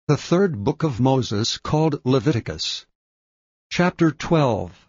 The third book of Moses, called Leviticus. Chapter 12.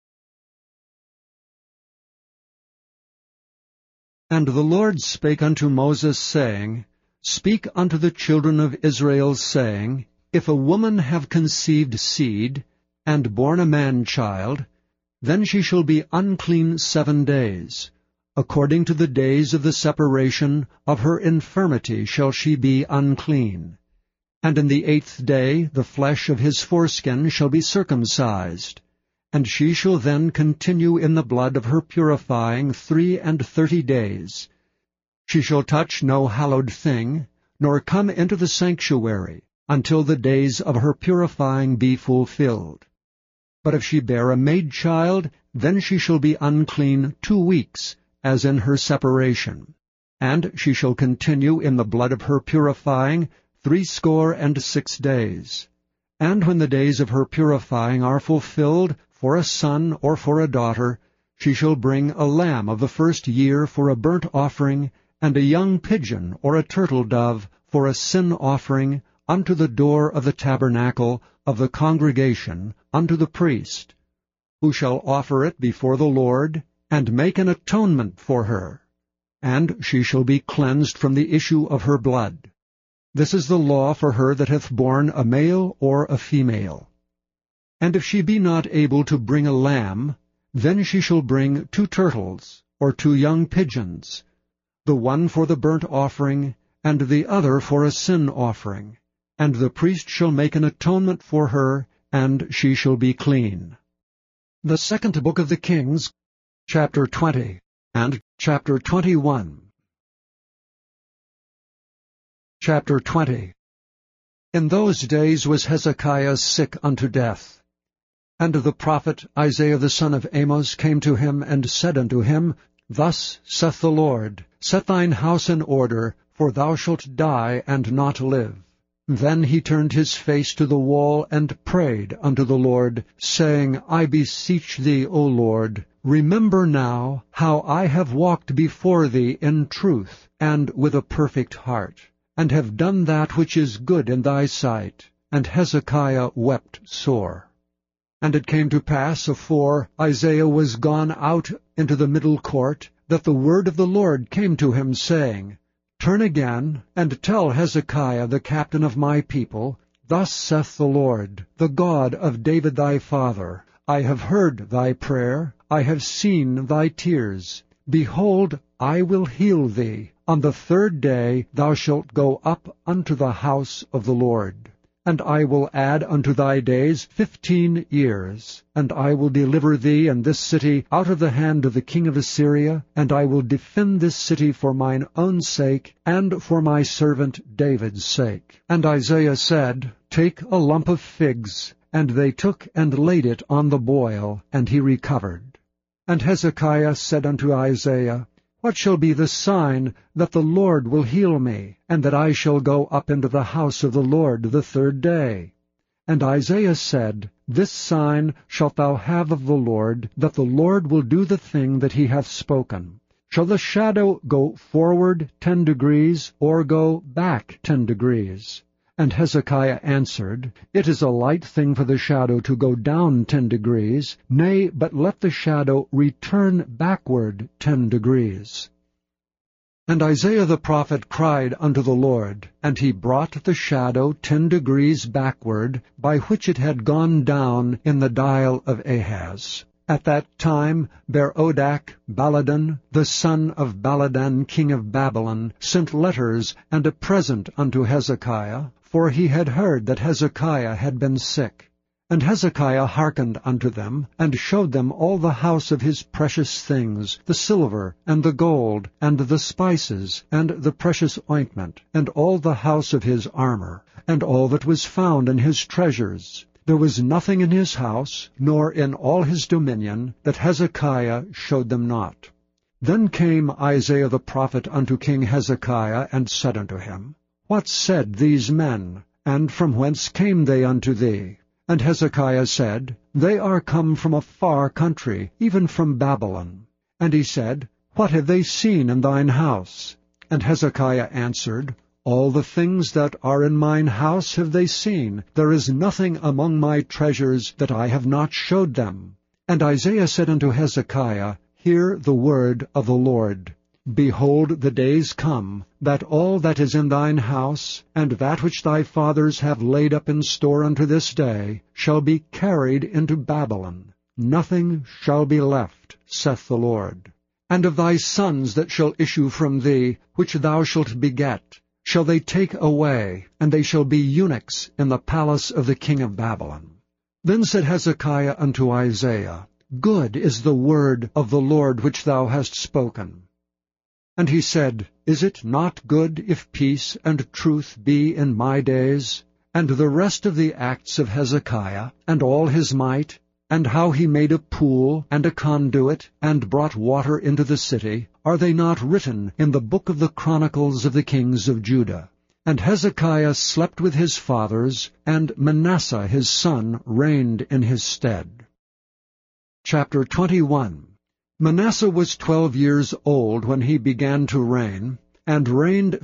And the Lord spake unto Moses, saying, Speak unto the children of Israel, saying, If a woman have conceived seed, and born a man-child, then she shall be unclean 7 days. According to the days of the separation of her infirmity shall she be unclean. And in the 8th day the flesh of his foreskin shall be circumcised, and she shall then continue in the blood of her purifying 33 days. She shall touch no hallowed thing, nor come into the sanctuary, until the days of her purifying be fulfilled. But if she bear a maid-child, then she shall be unclean 2 weeks, as in her separation. And she shall continue in the blood of her purifying 66 days. And when the days of her purifying are fulfilled, for a son or for a daughter, she shall bring a lamb of the first year for a burnt offering, and a young pigeon or a turtle-dove for a sin offering unto the door of the tabernacle of the congregation unto the priest, who shall offer it before the Lord, and make an atonement for her. And she shall be cleansed from the issue of her blood. This is the law for her that hath borne a male or a female. And if she be not able to bring a lamb, then she shall bring 2 turtles, or 2 young pigeons, the one for the burnt offering, and the other for a sin offering. And the priest shall make an atonement for her, and she shall be clean. The second book of the Kings, chapter 20, and chapter 21. Chapter 20. In those days was Hezekiah sick unto death. And the prophet Isaiah the son of Amoz came to him, and said unto him, Thus saith the Lord, Set thine house in order, for thou shalt die and not live. Then he turned his face to the wall, and prayed unto the Lord, saying, I beseech thee, O Lord, remember now how I have walked before thee in truth, and with a perfect heart, and have done that which is good in thy sight. And Hezekiah wept sore. And it came to pass, afore Isaiah was gone out into the middle court, that the word of the Lord came to him, saying, Turn again, and tell Hezekiah the captain of my people, Thus saith the Lord, the God of David thy father, I have heard thy prayer, I have seen thy tears. Behold, I will heal thee. On the 3rd day thou shalt go up unto the house of the Lord. And I will add unto thy days 15 years. And I will deliver thee and this city out of the hand of the king of Assyria, and I will defend this city for mine own sake, and for my servant David's sake. And Isaiah said, Take a lump of figs. And they took and laid it on the boil, and he recovered. And Hezekiah said unto Isaiah, What shall be the sign that the Lord will heal me, and that I shall go up into the house of the Lord the 3rd day? And Isaiah said, This sign shalt thou have of the Lord, that the Lord will do the thing that he hath spoken. Shall the shadow go forward 10 degrees, or go back 10 degrees? And Hezekiah answered, It is a light thing for the shadow to go down 10 degrees, nay, but let the shadow return backward 10 degrees. And Isaiah the prophet cried unto the Lord, and he brought the shadow 10 degrees backward, by which it had gone down in the dial of Ahaz. At that time Berodach Baladan, the son of Baladan king of Babylon, sent letters and a present unto Hezekiah, for he had heard that Hezekiah had been sick. And Hezekiah hearkened unto them, and showed them all the house of his precious things, the silver, and the gold, and the spices, and the precious ointment, and all the house of his armor, and all that was found in his treasures. There was nothing in his house, nor in all his dominion, that Hezekiah showed them not. Then came Isaiah the prophet unto King Hezekiah, and said unto him, What said these men, and from whence came they unto thee? And Hezekiah said, They are come from a far country, even from Babylon. And he said, What have they seen in thine house? And Hezekiah answered, All the things that are in mine house have they seen. There is nothing among my treasures that I have not showed them. And Isaiah said unto Hezekiah, Hear the word of the Lord. Behold, the days come, that all that is in thine house, and that which thy fathers have laid up in store unto this day, shall be carried into Babylon. Nothing shall be left, saith the Lord. And of thy sons that shall issue from thee, which thou shalt beget, shall they take away, and they shall be eunuchs in the palace of the king of Babylon. Then said Hezekiah unto Isaiah, Good is the word of the Lord which thou hast spoken. And he said, Is it not good if peace and truth be in my days? And the rest of the acts of Hezekiah, and all his might, and how he made a pool and a conduit, and brought water into the city, are they not written in the book of the Chronicles of the kings of Judah? And Hezekiah slept with his fathers, and Manasseh his son reigned in his stead. Chapter 21. Manasseh was 12 years old when he began to reign, and reigned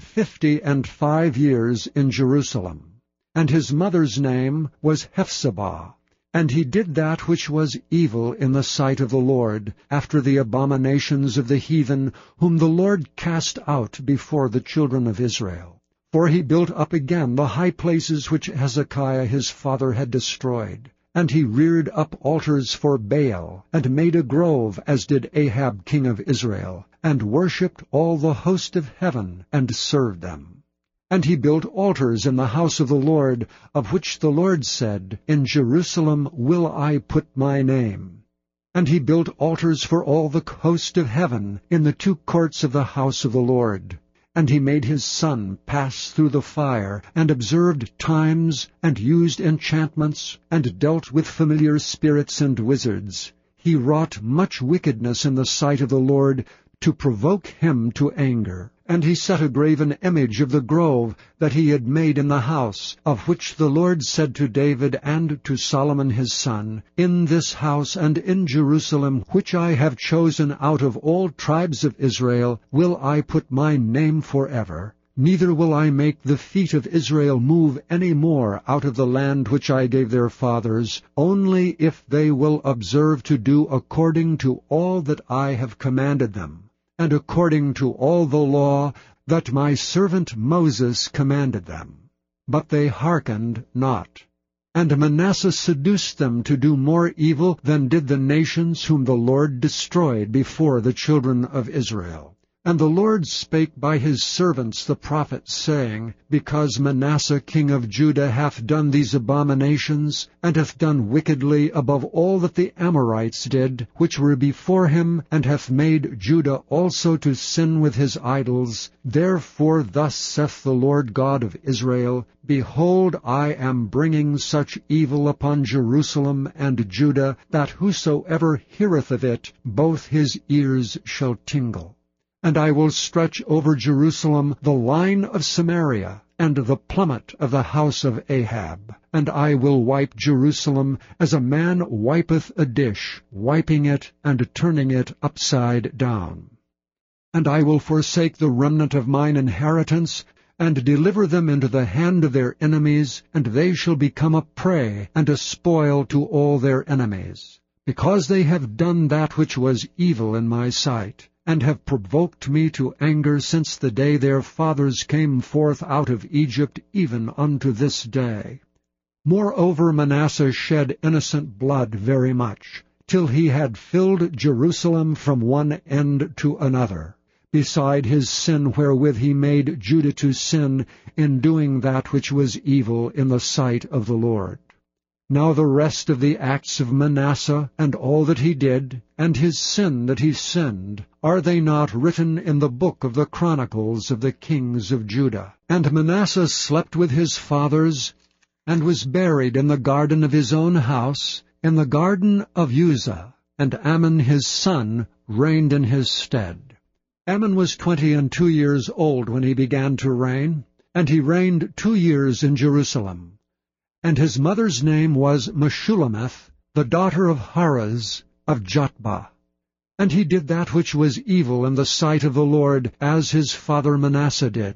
55 years in Jerusalem. And his mother's name was Hephzibah. And he did that which was evil in the sight of the Lord, after the abominations of the heathen, whom the Lord cast out before the children of Israel. For he built up again the high places which Hezekiah his father had destroyed. And he reared up altars for Baal, and made a grove, as did Ahab king of Israel, and worshipped all the host of heaven, and served them. And he built altars in the house of the Lord, of which the Lord said, In Jerusalem will I put my name. And he built altars for all the host of heaven, in the 2 courts of the house of the Lord. And he made his son pass through the fire, and observed times, and used enchantments, and dealt with familiar spirits and wizards. He wrought much wickedness in the sight of the Lord, to provoke him to anger. And he set a graven image of the grove that he had made in the house, of which the Lord said to David and to Solomon his son, In this house and in Jerusalem, which I have chosen out of all tribes of Israel, will I put my name forever. Neither will I make the feet of Israel move any more out of the land which I gave their fathers, only if they will observe to do according to all that I have commanded them, and according to all the law that my servant Moses commanded them. But they hearkened not. And Manasseh seduced them to do more evil than did the nations whom the Lord destroyed before the children of Israel. And the Lord spake by his servants the prophets, saying, Because Manasseh king of Judah hath done these abominations, and hath done wickedly above all that the Amorites did, which were before him, and hath made Judah also to sin with his idols, therefore thus saith the Lord God of Israel, Behold, I am bringing such evil upon Jerusalem and Judah, that whosoever heareth of it, both his ears shall tingle. And I will stretch over Jerusalem the line of Samaria, and the plummet of the house of Ahab. And I will wipe Jerusalem as a man wipeth a dish, wiping it and turning it upside down. And I will forsake the remnant of mine inheritance, and deliver them into the hand of their enemies, and they shall become a prey and a spoil to all their enemies, because they have done that which was evil in my sight, and have provoked me to anger since the day their fathers came forth out of Egypt, even unto this day. Moreover Manasseh shed innocent blood very much, till he had filled Jerusalem from one end to another, beside his sin wherewith he made Judah to sin, in doing that which was evil in the sight of the Lord. Now the rest of the acts of Manasseh, and all that he did, and his sin that he sinned, are they not written in the book of the Chronicles of the kings of Judah? And Manasseh slept with his fathers, and was buried in the garden of his own house, in the garden of Uzzah, and Amon his son reigned in his stead. Amon was 22 years old when he began to reign, and he reigned 2 years in Jerusalem. And his mother's name was Meshullemeth, the daughter of Haraz of Jotbah. And he did that which was evil in the sight of the Lord, as his father Manasseh did.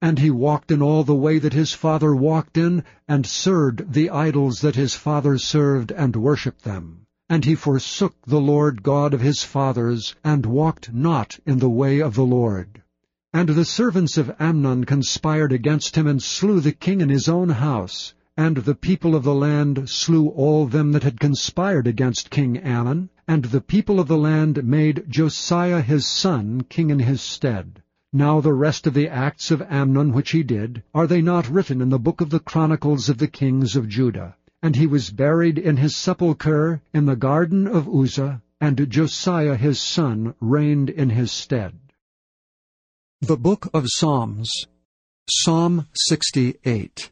And he walked in all the way that his father walked in, and served the idols that his father served, and worshipped them. And he forsook the Lord God of his fathers, and walked not in the way of the Lord. And the servants of Amnon conspired against him, and slew the king in his own house. And the people of the land slew all them that had conspired against King Amnon, and the people of the land made Josiah his son king in his stead. Now the rest of the acts of Amnon which he did, are they not written in the book of the Chronicles of the kings of Judah? And he was buried in his sepulchre in the garden of Uzzah, and Josiah his son reigned in his stead. The Book of Psalms, Psalm 68.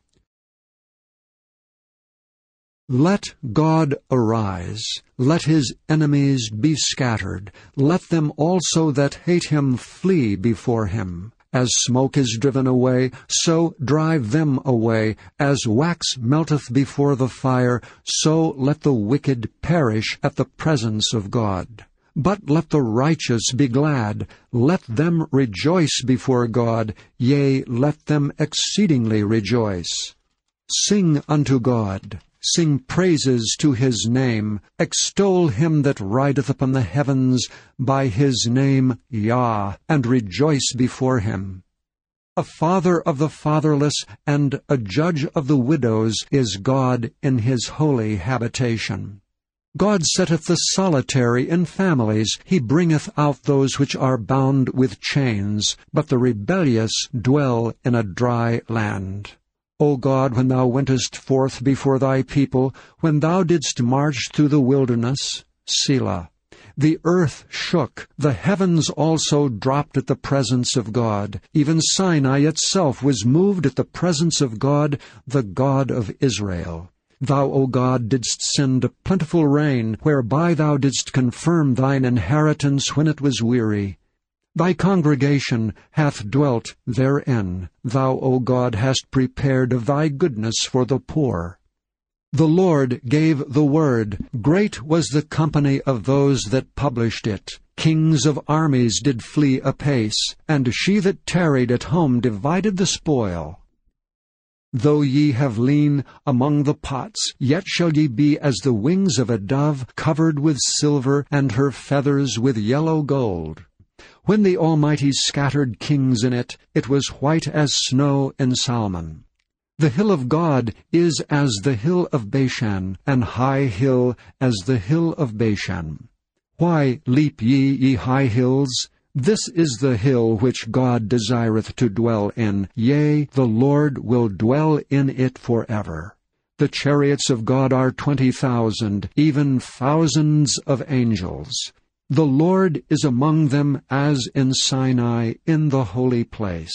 Let God arise, let his enemies be scattered, let them also that hate him flee before him. As smoke is driven away, so drive them away. As wax melteth before the fire, so let the wicked perish at the presence of God. But let the righteous be glad, let them rejoice before God, yea, let them exceedingly rejoice. Sing unto God. Sing praises to his name. Extol him that rideth upon the heavens by his name, Yah, and rejoice before him. A father of the fatherless and a judge of the widows is God in his holy habitation. God setteth the solitary in families. He bringeth out those which are bound with chains, but the rebellious dwell in a dry land. O God, when thou wentest forth before thy people, when thou didst march through the wilderness, Selah. The earth shook, the heavens also dropped at the presence of God. Even Sinai itself was moved at the presence of God, the God of Israel. Thou, O God, didst send a plentiful rain, whereby thou didst confirm thine inheritance when it was weary. Thy congregation hath dwelt therein. Thou, O God, hast prepared of thy goodness for the poor. The Lord gave the word. Great was the company of those that published it. Kings of armies did flee apace, and she that tarried at home divided the spoil. Though ye have lien among the pots, yet shall ye be as the wings of a dove, covered with silver, and her feathers with yellow gold. When the Almighty scattered kings in it, it was white as snow in Salmon. The hill of God is as the hill of Bashan, an high hill as the hill of Bashan. Why leap ye, ye high hills? This is the hill which God desireth to dwell in. Yea, the Lord will dwell in it forever. The chariots of God are 20,000, even thousands of angels. The Lord is among them as in Sinai, in the holy place.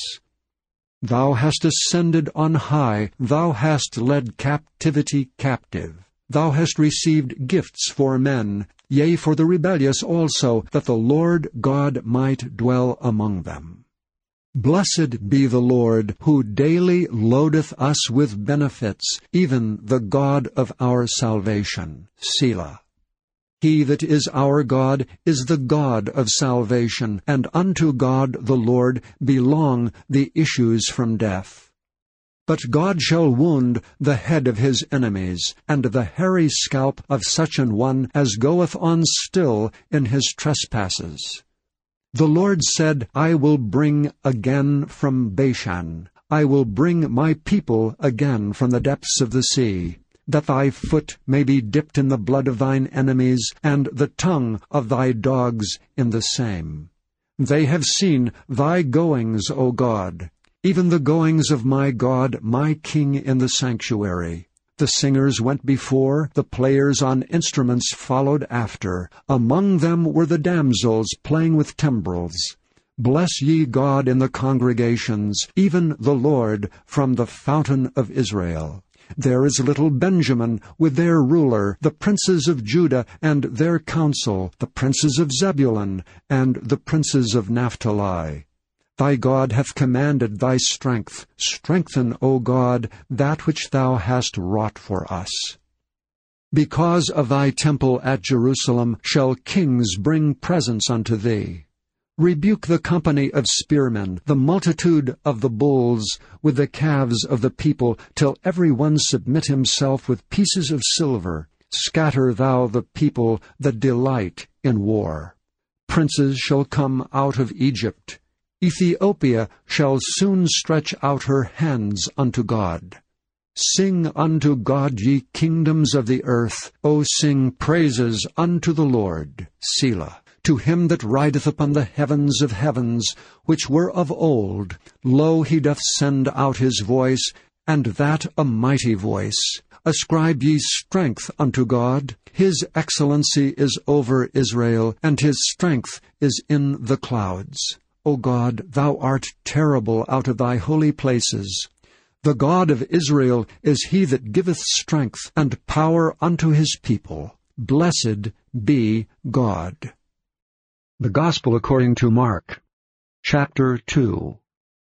Thou hast ascended on high, thou hast led captivity captive. Thou hast received gifts for men, yea, for the rebellious also, that the Lord God might dwell among them. Blessed be the Lord, who daily loadeth us with benefits, even the God of our salvation. Selah. He that is our God is the God of salvation, and unto God the Lord belong the issues from death. But God shall wound the head of his enemies, and the hairy scalp of such an one as goeth on still in his trespasses. The Lord said, I will bring again from Bashan, I will bring my people again from the depths of the sea, that thy foot may be dipped in the blood of thine enemies, and the tongue of thy dogs in the same. They have seen thy goings, O God, even the goings of my God, my King in the sanctuary. The singers went before, the players on instruments followed after. Among them were the damsels playing with timbrels. Bless ye God in the congregations, even the Lord from the fountain of Israel. There is little Benjamin with their ruler, the princes of Judah and their council, the princes of Zebulun and the princes of Naphtali. Thy God hath commanded thy strength. Strengthen, O God, that which thou hast wrought for us. Because of thy temple at Jerusalem shall kings bring presents unto thee. Rebuke the company of spearmen, the multitude of the bulls, with the calves of the people, till every one submit himself with pieces of silver. Scatter thou the people that delight in war. Princes shall come out of Egypt. Ethiopia shall soon stretch out her hands unto God. Sing unto God, ye kingdoms of the earth. O sing praises unto the Lord. Selah. To him that rideth upon the heavens of heavens, which were of old, lo, he doth send out his voice, and that a mighty voice. Ascribe ye strength unto God. His excellency is over Israel, and his strength is in the clouds. O God, thou art terrible out of thy holy places. The God of Israel is he that giveth strength and power unto his people. Blessed be God. The Gospel according to Mark, chapter 2.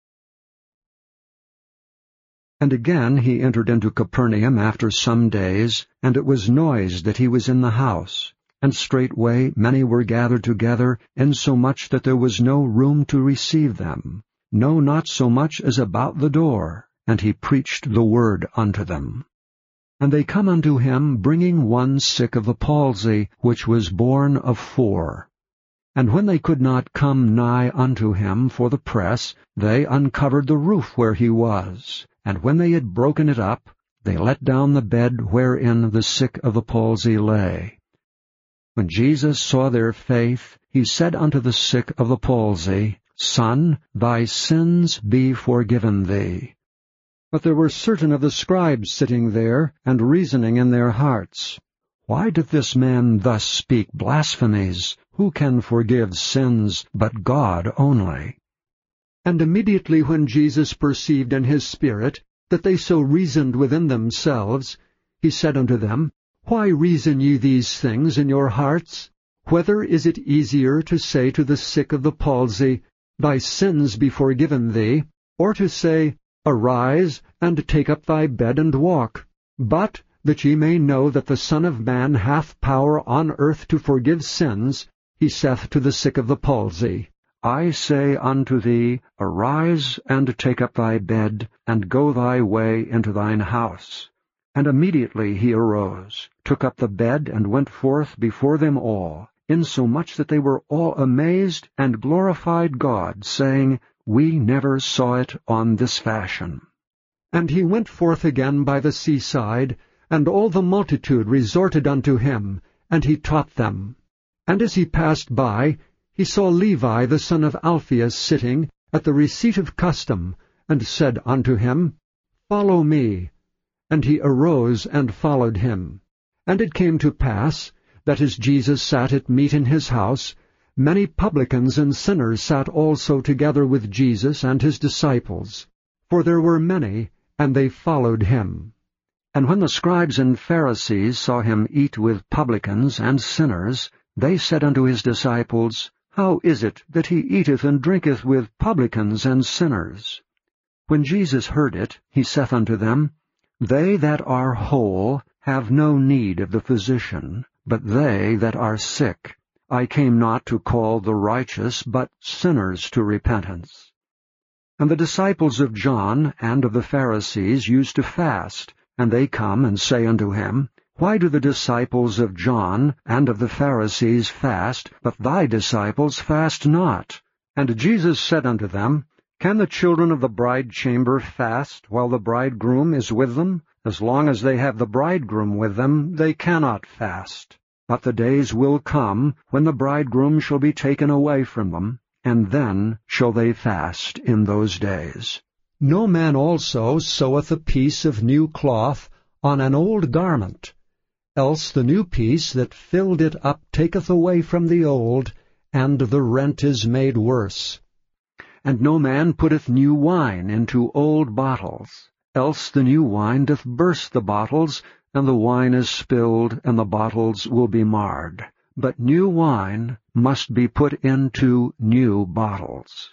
And again he entered into Capernaum after some days, and it was noised that he was in the house. And straightway many were gathered together, insomuch that there was no room to receive them, no, not so much as about the door. And he preached the word unto them. And they come unto him, bringing one sick of the palsy, which was born of 4. And when they could not come nigh unto him for the press, they uncovered the roof where he was. And when they had broken it up, they let down the bed wherein the sick of the palsy lay. When Jesus saw their faith, he said unto the sick of the palsy, Son, thy sins be forgiven thee. But there were certain of the scribes sitting there, and reasoning in their hearts, Why doth this man thus speak blasphemies? Who can forgive sins but God only? And immediately when Jesus perceived in his spirit that they so reasoned within themselves, he said unto them, Why reason ye these things in your hearts? Whether is it easier to say to the sick of the palsy, Thy sins be forgiven thee, or to say, Arise, and take up thy bed and walk? But that ye may know that the Son of Man hath power on earth to forgive sins, he saith to the sick of the palsy, I say unto thee, Arise, and take up thy bed, and go thy way into thine house. And immediately he arose, took up the bed, and went forth before them all, insomuch that they were all amazed, and glorified God, saying, We never saw it on this fashion. And he went forth again by the seaside, and all the multitude resorted unto him, and he taught them. And as he passed by, he saw Levi the son of Alphaeus sitting at the receipt of custom, and said unto him, Follow me. And he arose and followed him. And it came to pass, that as Jesus sat at meat in his house, many publicans and sinners sat also together with Jesus and his disciples. For there were many, and they followed him. And when the scribes and Pharisees saw him eat with publicans and sinners, they said unto his disciples, How is it that he eateth and drinketh with publicans and sinners? When Jesus heard it, he saith unto them, They that are whole have no need of the physician, but they that are sick. I came not to call the righteous, but sinners to repentance. And the disciples of John and of the Pharisees used to fast, and they come and say unto him, Why do the disciples of John and of the Pharisees fast, but thy disciples fast not? And Jesus said unto them, Can the children of the bride chamber fast while the bridegroom is with them? As long as they have the bridegroom with them, they cannot fast. But the days will come when the bridegroom shall be taken away from them, and then shall they fast in those days. No man also seweth a piece of new cloth on an old garment, else the new piece that filled it up taketh away from the old, and the rent is made worse. And no man putteth new wine into old bottles, else the new wine doth burst the bottles, and the wine is spilled, and the bottles will be marred. But new wine must be put into new bottles.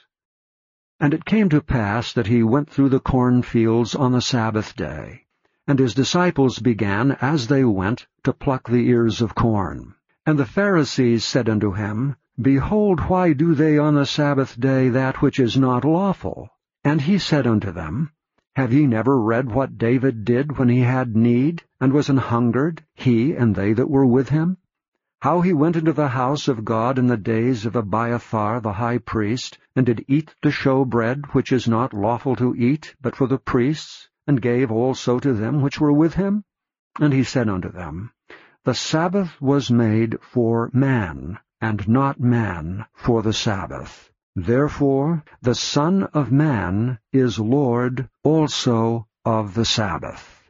And it came to pass that he went through the cornfields on the Sabbath day. And his disciples began, as they went, to pluck the ears of corn. And the Pharisees said unto him, Behold, why do they on the Sabbath day that which is not lawful? And he said unto them, Have ye never read what David did when he had need, and was an hungered, he and they that were with him? How he went into the house of God in the days of Abiathar the high priest, and did eat the showbread, which is not lawful to eat, but for the priests, and gave also to them which were with him? And he said unto them, The Sabbath was made for man, and not man for the Sabbath. Therefore the Son of Man is Lord also of the Sabbath.